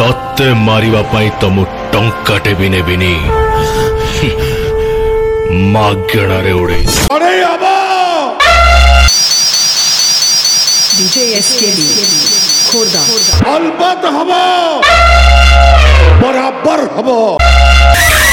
तत्ते मारिबा पाई तो मु टंकाटे भी नेबिनी मागणारे उड़े अरे आबा डीजे एसकेबी खोर्धा अलबत हबो बराबर हबो।